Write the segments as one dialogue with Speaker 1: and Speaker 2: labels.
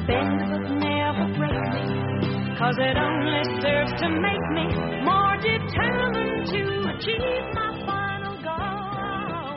Speaker 1: bend but never break me, 'cause it only serves to make me more determined to achieve my final goal,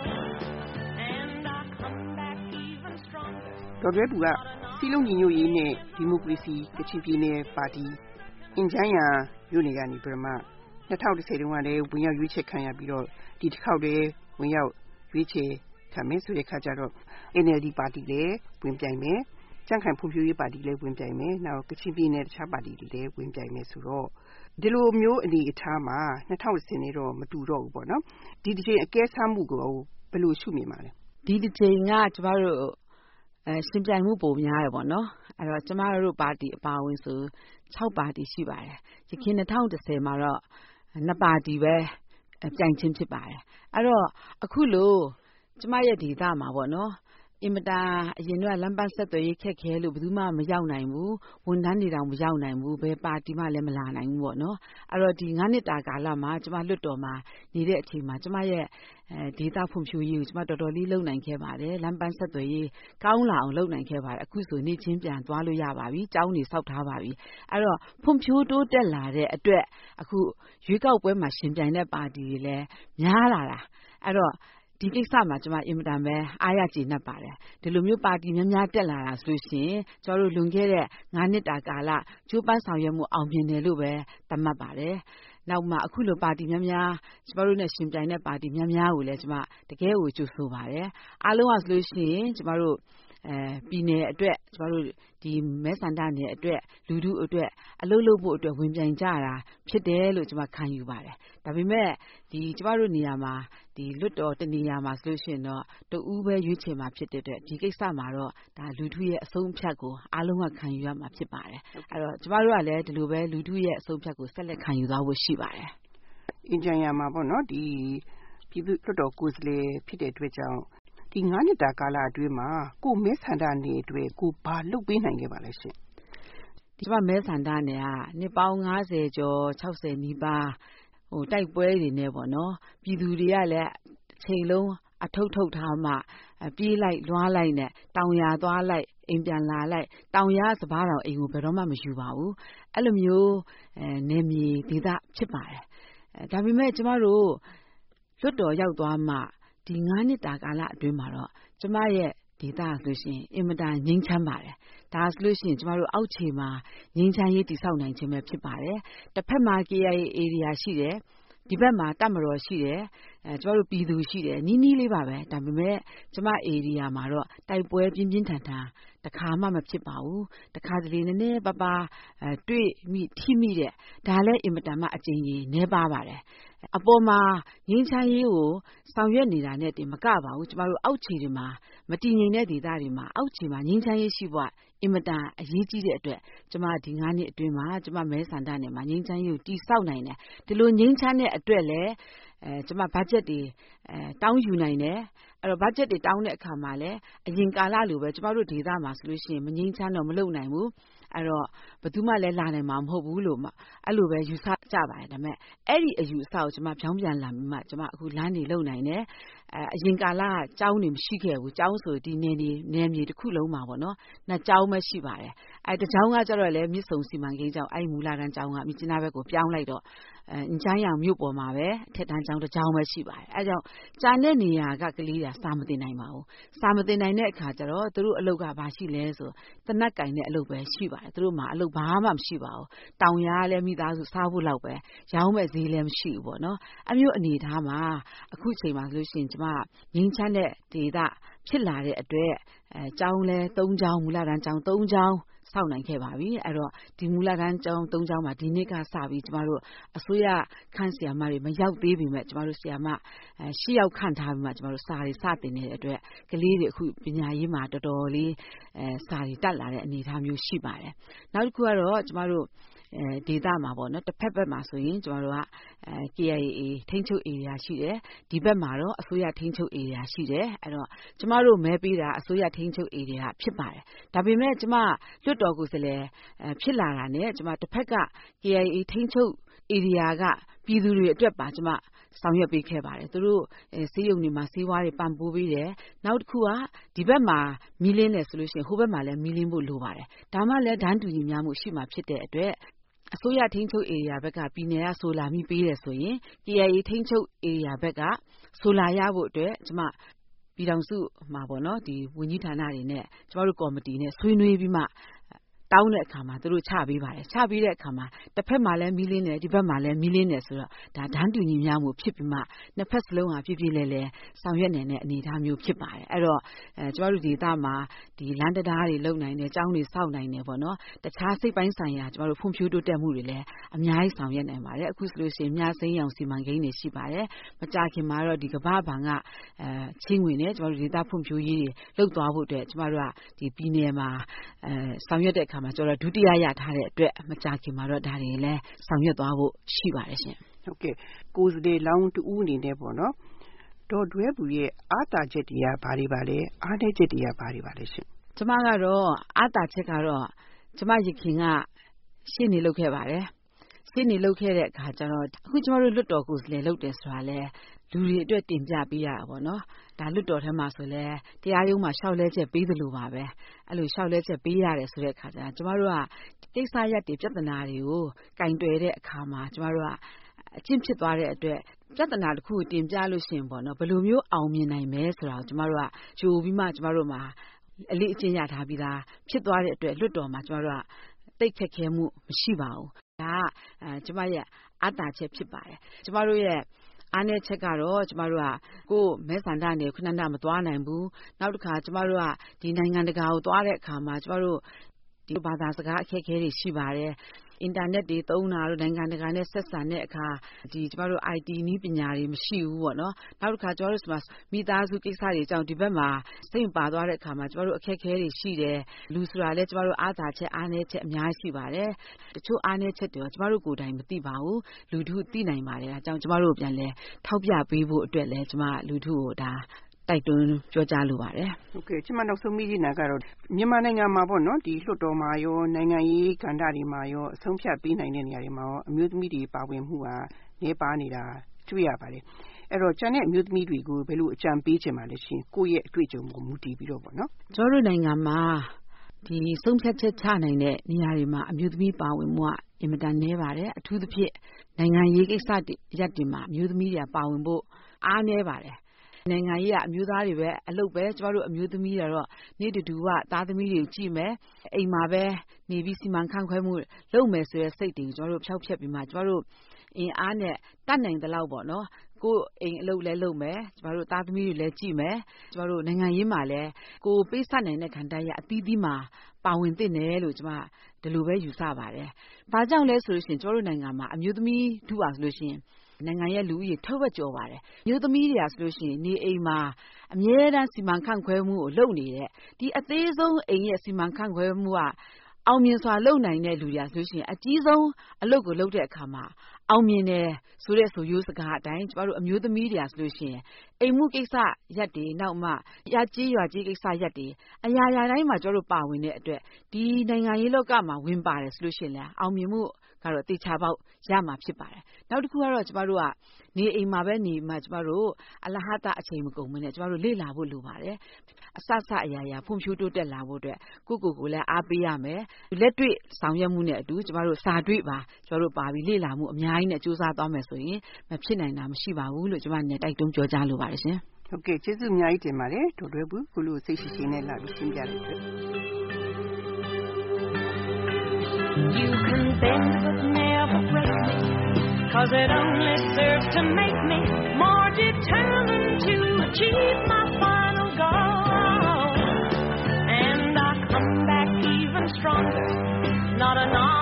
Speaker 1: and I come back even stronger.
Speaker 2: ဒေါ်ရဲဘူးကစီလုံးညီညွတ်ရေးနဲ့ဒီမိုကရေစီကချင်ပြည်နယ်ပါတီအင်ဂျန်ယာမြို့နယ်ကနေပြမ2010တုန်းကလည်းဝင်ရောက်ရွေးချယ်ခံရပြီးတော့ဒီတစ်ခေါက်လည်းဝင်ရောက်ရွေးချယ်ခံမယ်ဆိုတဲ့ခါကျတော့ NLD ပါတီလည်းဝင်ပြိုင်မယ်ကြံ့ခိုင်ဖွံ့ဖြိုးရေးပါတီလည်းဝင်ပြိုင်မယ်နောက်ကချင်ပြည်နယ်တခြားပါတီတွေလည်းဝင်ပြိုင်မယ်ဆိုတော့ဒီလိုမျိုးအနေအထားမှာ2010နဲ့တော့မတူတော့ဘူးပေါ့နော်ဒီတစ်ချိန်အကဲဆမ်းမှုကိုဘယ်လိုရှုမြင်ပါလဲ
Speaker 3: ဒီတစ်ချိန်ကကျမတို့ရှင်ပြိုင်မှုပုံများရပေါ့နော်အဲ့တော့ကျမတို့ပါတီအပါအဝင်ဆို6ပါတီရှိပါတယ်ယခင်2010မှာတော့2ပါတီပဲပြိုင်ချင်းဖြစ်ပါတယ်အဲ့တော့အခုလို့ကျမရဲ့ဒေသမှာပေါ့နော်အင်မတန်အရင်ကလမ်းပန်းဆက်သွယ်ရေးခက်ခဲလို့ဘယ်သူမှမရောက်နိုင်ဘူးဝန်ထမ်းတွေတောင်မရောက်နိုင်ဘူးဘယ်ပါတီမှလည်းမလာနိုင်ဘူးပေါ့နော်အဲ့တော့ဒီ9နှစ်တာကာလမှာကျမလွတ်တော်မှာနေတဲ့အချိန်မှာကျမရဲ့ဒေသဖွံ့ဖြိုးရေးကိုကျမတော်တော်လေးလုပ်နိုင်ခဲ့ပါတယ်လမ်းပန်းဆက်သွယ်ရေးကောင်းလာအောင်လုပ်နိုင်ခဲ့ပါတယ်အခုဆိုနေချင်းပြန်သွားလို့ရပါပြီကျောင်းတွေဆောက်ထားပါပြီအဲ့တော့ဖွံ့ဖြိုးတိုးတက်လာတဲ့အတွက်အခုရွေးကောက်ပွဲမှာရှင်ပြိုင်တဲ့ပါတီတွေလည်းများလာတာအဲ့တော့ဒီကိစ္စမှာကျွန်မအင်မတန်ပဲအားရကျေနပ်ပါတယ်ဒီလိုမျိုးပါတီများများတက်လာတာဆိုရှင်ကျွန်တော်တို့လွန်ခဲ့တဲ့9နှစ်တာကာလကျိုးပန်းဆောင်ရွက်မှုအောင်မြင်တယ်လို့ပဲသတ်မှတ်ပါတယ်နောက်မှအခုလိုပါတီများများကျွန်တော်တို့နဲ့ရှင်ပြိုင်တဲ့ပါတီများများကိုလည်းကျွန်မတကယ်ကိုကြိုဆိုပါတယ်အားလုံးကဆိုလို့ရှိရင်ကျွန်တော်တို့ပြည်နယ်အတွက်ကျွန်တော်တို့ဒီမဲဆန္ဒနယ်အတွက်လူထုအတွက်အလုပ်လုပ်ဖို့အတွက်ဝင်ပြိုင်ကြတာဖြစ်တယ်လို့ကျွန်မခံယူပါတယ်ဒါပေမဲ့ဒီကျွန်တော်တို့နေရာမှာဒီလွတ်တော်တနေရာမှာဆိုလို့ရှိရင်တော့တူဦးပဲရွေးချယ်မှာဖြစ်တဲ့အတွက်ဒီကိစ္စမှာတော့ဒါလူထုရဲ့အဆုံးအဖြတ်ကိုအားလုံးကခံယူရမှာဖြစ်ပါတယ်အဲ့တော့ကျွန်တော်တို့ကလည်းဒီလိုပဲလူထုရဲ့အဆုံးအဖြတ်ကိုဆက်လက်ခံယူသွားဖို့ရှိပါတယ်
Speaker 2: အင်ဂျင်ယာမှာပေါ့နော်ဒီပြည်သူ့လွတ်တော်ကိုယ်စားလှယ်ဖြစ်တဲ့အတွက်ကြောင့်ဒီ9နှစ်တာကာလအတွင်းမှာကိုမဲဆန္ဒနယ်အတွက်ကိုဘာလုပ်ပေးနိုင်ခဲ့ပါလဲရှင်
Speaker 3: ဒီမှာမဲဆန္ဒနယ်ကနှစ်ပေါင်း50ကျော်60နီးပါးတိုက်ပွဲတွေနဲ့ပေါ့နော်ပြည်သူတွေကလည်းအချိန်လုံးအထုပ်ထုတ်ထားမှပြေးလိုက်လွှားလိုက်နဲ့တောင်ရသွားလိုက်အိမ်ပြန်လာလိုက်တောင်ရစပားတော်အိမ်ကိုဘယ်တော့မှမယူပါဘူးအဲ့လိုမျိုးနေမြေဒေသဖြစ်ပါတယ်ဒါပေမဲ့ကျမတို့လွတ်တော်ရောက်သွားမှဒီ9နှစ်တာကာလအတွင်းမှာတော့ကျမရဲ့ဒေသဆိုရှင်အင်မတန်ငြိမ်းချမ်းပါတယ်ဒါဆိုလို့ရှိရင်ကျမတို့အောက်ခြေမှာငြိမ်းချမ်းရေးတည်ဆောက်နိုင်ခြင်းပဲဖြစ်ပါတယ်တစ်ဖက်မှာ KIA area ရှိတယ်ဒီဘက်မှာတပ်မတော်ရှိတယ်ကျမတို့ပြည်သူရှိတယ်နီးနီးလေးပါပဲဒါပေမဲ့ကျမ area မှာတော့တိုက်ပွဲပြင်းပြင်းထန်ထန်တခါမှမဖြစ်ပါဘူးတခါတလေနည်းနည်းပါပါတွေ့မိထိမိတဲ့ဒါလည်းအင်မတန်မှအကျဉ်းကြီးနည်းပါပါတယ်အပေါ်မှာငင်းချမ်းရေးကိုဆောင်ရွက်နေတာနဲ့တင်မကပါဘူးကျမတို့အောက်ခြေတွေမှာမတည်ငြိမ်တဲ့ဒေသတွေမှာအောက်ခြေမှာငင်းချမ်းရေးရှိဖို့အင်မတန်အရေးကြီးတဲ့အတွက်ကျမဒီ9နှစ်အတွင်းမှာကျမမဲဆန္ဒနယ်မှာငင်းချမ်းရေးကိုတည်ဆောက်နိုင်တယ်ဒီလိုငင်းချမ်းတဲ့အတွက်လည်းကျမဘတ်ဂျက်တွေတောင်းယူနိုင်တယ်အဲ့တော့ဘတ်ဂျက်တွေတောင်းတဲ့အခါမှာလည်းအရင်ကာလလိုပဲကျမတို့ဒေသမှာဆိုလို့ရှိရင်မငင်းချမ်းတော့မလုပ်နိုင်ဘူးအဲ့တော့ဘယ်သူမှလည်းလာနိုင်မှာမဟုတ်ဘူးလို့အဲ့လိုပဲယူဆကြပါတယ်ဒါပေမဲ့အဲ့ဒီအယူအဆကိုကျမဖြောင်းပြန်လာပြီးမှကျမအခုလမ်းတွေလုံနိုင်တယ်အရင်ကာလကကျောင်းတွေမရှိခဲ့ဘူးကျောင်းဆိုဒီနယ်မြေတစ်ခုလုံးမှာပေါ့နော်နှစ်ကျောင်းပဲရှိပါတယ်အဲ့တကျောင်းကကျတော့လည်းမြစ်ဆုံစီမံကိန်းကျောင်းအဲ့မူလာတန်းကျောင်းကမြစ်ကျနာဘက်ကိုပြောင်းလိုက်တော့အင်ချမ်းရောင်မြို့ပေါ်မှာပဲအထက်တန်းကျောင်းတစ်ကျောင်းပဲရှိပါတယ်အဲ့ကြောင့်ကြာတဲ့နေရာကကလေးတွေစာမတင်နိုင်ပါဘူးစာမတင်နိုင်တဲ့အခါကျတော့သူတို့အလုပ်ကဘာရှိလဲဆိုတနက်ကင်တဲ့အလုပ်ပဲရှိပါတယ်သူတို့မှာအလုပ်ဘာမှမရှိပါဘူးတောင်ရလည်းမိသားစုစားဖို့လောက်ပဲရောင်းမဲ့ဈေးလည်းမရှိဘူးပေါ့နော်အမျိုးအနေထားမှာအခုချိန်မှာဆိုလို့ရှိရင်ကျမငင်းချမ်းတဲ့ဒေသဖြစ်လာတဲ့အတွက်ကျောင်းလဲ3ကျောင်းမူလာတန်းကျောင်း3ကျောင်းဆောက်နိုင်ခဲ့ပါပြီအဲ့တော့ဒီမူလာတန်းကျောင်း3ကျောင်းမှာဒီနှစ်ကစပြီးကျမတို့အစိုးရခန့်ဆီယာမတွေမရောက်သေးပေမဲ့ကျမတို့ဆီယာမ10ယောက်ခန့်ထားပြီးမှကျမတို့စာတွေစတင်နေတဲ့အတွက်ကလေးတွေအခုပညာရေးမှာတော်တော်လေးစာတွေတက်လာတဲ့အနေအထားမျိုးရှိပါတယ်နောက်တစ်ခုကတော့ကျမတို့ဒေသမှာပေါ့နော်တစ်ဖက်ဘက်မှာဆိုရင်ကျမတို့ကKIA ထိန်းချုပ် area ရှိတယ်ဒီဘက်မှာတော့အစိုးရထိန်းချုပ် area ရှိတယ်အဲ့တော့ကျမတို့မဲပေးတာအစိုးရထိန်းချုပ် area ဖြစ်ပါတယ်ဒါပေမဲ့ကျမလွတ်တော်ကိုယ်စားလှယ်ဖြစ်လာတာနဲ့ကျမတစ်ဖက်က KIA ထိန်းချုပ် area ကပြည်သူတွေအတွက်ပါကျမဆောင်ရွက်ပေးခဲ့ပါတယ်သူတို့ဆေးရုံတွေမှာဆေးဝါးတွေပံ့ပိုးပေးတယ်နောက်တစ်ခုကဒီဘက်မှာမီးလင်းတယ်ဆိုလို့ရှိရင်ဟိုဘက်မှာလည်းမီးလင်းဖို့လိုပါတယ်ဒါမှလည်းတန်းတူညီမျှမှုရှိမှာဖြစ်တဲ့အတွက်အစိုးရထိန်းချုပ်ဧရိယာဘက်ကပြည်နယ်ကဆိုလာမိပေးတယ်ဆိုရင် KIA ထိန်းချုပ်ဧရိယာဘက်ကဆိုလာရဖို့အတွက်ကျမပြည်ထောင်စုမှာပေါ့နော်ဒီဝန်ကြီးဌာနတွေနဲ့ကျမတို့ကော်မတီနဲ့ဆွေးနွေးပြီးမှတောင်းတဲ့အခါမှာသူတို့ချပေးပါတယ်ချပေးတဲ့အခါမှာတစ်ဖက်မှာလည်းမီးလင်းတယ်ဒီဘက်မှာလည်းမီးလင်းတယ်ဆိုတော့ဒါတန်းတူညီမျှမှုဖြစ်ပြီးမှနှစ်ဖက်စလုံးဟာပြည့်ပြည့်လဲလဲဆောင်ရွက်နိုင်တဲ့အနေအထားမျိုးဖြစ်ပါတယ်အဲ့တော့ကျမတို့ဒေသမှာဒီလမ်းတရားတွေလုံနိုင်တယ်ကျောင်းတွေစောင့်နိုင်တယ်ပေါ့နော်တခြားစိတ်ပိုင်းဆိုင်ရာကျမတို့ဖွံ့ဖြိုးတိုးတက်မှုတွေလည်းအများကြီးဆောင်ရွက်နိုင်ပါတယ်အခုဆိုလို့ရှိရင်မြစိမ်းရောင်စီမံကိန်းတွေရှိပါတယ်မကြာခင်မှာတော့ဒီကမ္ဘာ့ဘဏ်ကချင်းငွေနဲ့ကျမတို့ဒေသဖွံ့ဖြိုးရေးတွေလုပ်သွားဖို့အတွက်ကျမတို့ကဒီပြည်နယ်မှာဆောင်ရွက်တဲ့အခါမှာကျတော့ဒုတိယရထားတဲ့အတွက်မကြာခင်မှာတော့ဒါတွေလည်းဆောင်ရွက်သွားဖို့ရှိပါတယ်ရှင်
Speaker 2: ဟုတ်ကဲ့ကိုယ်စတဲ့လောင်းတူဦးအနေနဲ့ပေါ့နော်ဒေါ်ဒွဲဘူးရဲ့အားတာချက်တွေကဘာတွေပါလဲအားနည်းချက်တွေကဘာတွေပါလဲရှင်
Speaker 3: ကျမကတော့အားတာချက်ကတော့ကျမရခင်ကရှင်းနေလုပ်ခဲ့ပါတယ်ရှင်းနေလုပ်ခဲ့တဲ့အခါကျတော့အခုကျမတို့လွတ်တော်ကိုယ်စားလှယ်လုပ်တယ်ဆိုတာလဲလူတွေအတွက်တင်ပြပေးရတာပေါ့နော်ဒါလွတ်တော်ထဲမှာဆိုလဲတရားရုံးမှာလျှောက်လဲချက်ပေးသလိုပါပဲအဲ့လိုလျှောက်လဲချက်ပေးရတယ်ဆိုတဲ့အခါကျတော့ကျမတို့ကကိစ္စရပ်တွေပြဿနာတွေကိုကင်တွယ်တဲ့အခါမှာကျမတို့ကအချင်းဖြစ်သွားတဲ့အတွက်ပြဿနာတစ်ခုတင်ပြလို့ရှိရင်ပေါ့နော်ဘယ်လိုမျိုးအောင်မြင်နိုင်မဲဆိုတာကိုကျမတို့ကကြိုပြီးမှကျမတို့မှာအလေးအကျင့်ရထားပြီးသားဖြစ်သွားတဲ့အတွက်လွတ်တော်မှာကျမတို့ကတိတ်ခက်ခဲမှုမရှိပါဘူးဒါကကျမရဲ့အားတာချက်ဖြစ်ပါတယ်ကျမတို့ရဲ့အားနည်းချက်ကတော့ကျမတို့ကကိုယ်မဲဆန္ဒနယ်ခဏမသွားနိုင်ဘူးနောက်တစ်ခါကျမတို့ကဒီနိုင်ငံတကာကိုသွားတဲ့အခါမှာကျမတို့ဒီဘာသာစကားအခက်အခဲတွေရှိပါတယ်အင်တာနက်တွေသုံးတာတို့နိုင်ငံတကာနဲ့ဆက်ဆံတဲ့အခါဒီကျမတို့ IT နည်းပညာတွေမရှိဘူးပေါ့နော်နောက်တစ်ခါကျမတို့မိသားစုကိစ္စတွေကြောင့်ဒီဘက်မှာစိတ်ပါသွားတဲ့အခါမှာကျမတို့အခက်အခဲတွေရှိတယ်လူဆိုတာလည်းကျမတို့အားသာချက်အားနည်းချက်အများကြီးရှိပါတယ်တချို့အားနည်းချက်တွေကျမတို့ကိုယ်တိုင်မသိပါဘူးလူထုသိနိုင်ပါတယ်အဲကြောင့်ကျမတို့ပြန်လဲထောက်ပြပေးဖို့အတွက်လဲကျမလူထုကိုဒါတိုက်တွန်းပြောကြားလိုပါတယ်
Speaker 2: ဟုတ်ကဲ့ကျမနောက်ဆုံးမိနေတာကတော့မြန်မာနိုင်ငံမှာပေါ့နော်ဒီလွှတ်တော်မှာရောနိုင်ငံရေးကဏ္ဍတွေမှာရောအဆုံးဖြတ်ပေးနိုင်တဲ့နေရာတွေမှာရောအမျိုးသမီးတွေပါဝင်မှုဟာနည်းပါးနေတာတွေ့ရပါတယ်အဲ့တော့ကျန်တဲ့အမျိုးသမီးတွေကိုဘယ်လိုအကြံပေးချင်ပါလဲရှင်ကိုယ့်ရဲ့အတွေ့အကြုံကိုမူတည်ပြီးတော့ပေါ့နော်
Speaker 3: ကျတို့နိုင်ငံမှာဒီဆုံးဖြတ်ချက်ချနိုင်တဲ့နေရာတွေမှာအမျိုးသမီးပါဝင်မှုကအင်မတန်နည်းပါတယ်အထူးသဖြင့်နိုင်ငံရေးကိစ္စရပ်တွေမှာအမျိုးသမီးတွေပါဝင်ဖို့အားနည်းပါတယ်နိုင်ငံရေးကအမျိုးသားတွေပဲအလုပ်ပဲကျမတို့အမျိုးသမီးတွေတော့နေ့တူကသားသမီးတွေကိုကြည့်မယ်အိမ်မှာပဲနေပြီးစီမံခန့်ခွဲမှုလုပ်မယ်ဆိုတဲ့စိတ်တွေကိုကျမတို့ဖျောက်ဖျက်ပြီးမှကျမတို့အင်အားနဲ့တတ်နိုင်တဲ့လောက်ပေါ့နော်ကိုယ်အိမ်အလုပ်လဲလုပ်မယ်ကျမတို့သားသမီးတွေလည်းကြည့်မယ်ကျမတို့နိုင်ငံရေးမှာလည်းကိုယ်ပေးဆက်နိုင်တဲ့ခံတိုင်းရအသီးသီးမှာပါဝင်သင့်တယ်လို့ကျမဒီလိုပဲယူဆပါတယ်။ဘာကြောင့်လဲဆိုလို့ရှိရင်ကျမတို့နိုင်ငံမှာအမျိုးသမီးထုပါဆိုလို့ရှိရင်နိုင်ငံရဲ့လူဦးရေထက်ဝက်ကျော်ပါတယ်။မျိုးသမီးတွေကဆိုလို့ရှိရင်နေအိမ်မှာအမြဲတမ်းစီမံခန့်ခွဲမှုကိုလုပ်နေတဲ့ဒီအသေးဆုံးအိမ်ရဲ့စီမံခန့်ခွဲမှုကအောင်မြင်စွာလုပ်နိုင်တဲ့လူတွေဆိုလို့ရှိရင်အကြီးဆုံးအလုပ်ကိုလုပ်တဲ့အခါမှာအောင်မြင်တယ်ဆိုတဲ့ဆိုရိုးစကားအတိုင်းကျမတို့အမျိုးသမီးတွေဆိုလို့ရှိရင်အိမ်မှုကိစ္စရက်တွေနောက်မှရကြီးရွာကြီးကိစ္စရက်တွေအရာရာတိုင်းမှာကျမတို့ပါဝင်တဲ့အတွက်ဒီနိုင်ငံရေးလောကမှာဝင်ပါတယ်ဆိုလို့ရှိရင်လည်းအောင်မြင်မှုကတော့တေချာပေါက်ရမှာဖြစ်ပါတယ်နောက်တစ်ခုကတော့ကျမတို့ကနေအိမ်မှာပဲနေမှကျမတို့အလဟတာအချိန်မကုန်မနဲ့ကျမတို့လေ့လာဖို့လိုပါတယ်အစစအရာရာဖွံ့ဖြိုးတိုးတက်လာဖို့အတွက်ကိုလည်းအားပေးရမယ်လက်တွေ့ဆောင်ရွက်မှုနဲ့အတူကျမတို့စာတွေ့ပါကျမတို့ပါပြီးလေ့လာမှုအများကြီးနဲ့စူးစမ်းသွားမယ်ဆိုရင်မဖြစ်နိုင်တာမရှိပါဘူးလို့ကျမနဲ့တိုက်တွန်းပြောကြားလိုပါတယ်ရှင်
Speaker 2: ဟုတ်ကဲ့ကျေးဇူးအများကြီးတင်ပါတယ်ဒေါ်တွဲဘူးခုလိုစိတ်ရှိရှိနဲ့လာပြီးရှင်းပြလို့
Speaker 1: You can bend but never break me, 'cause it only serves to make me more determined to achieve my final goal. And I come back even stronger, not an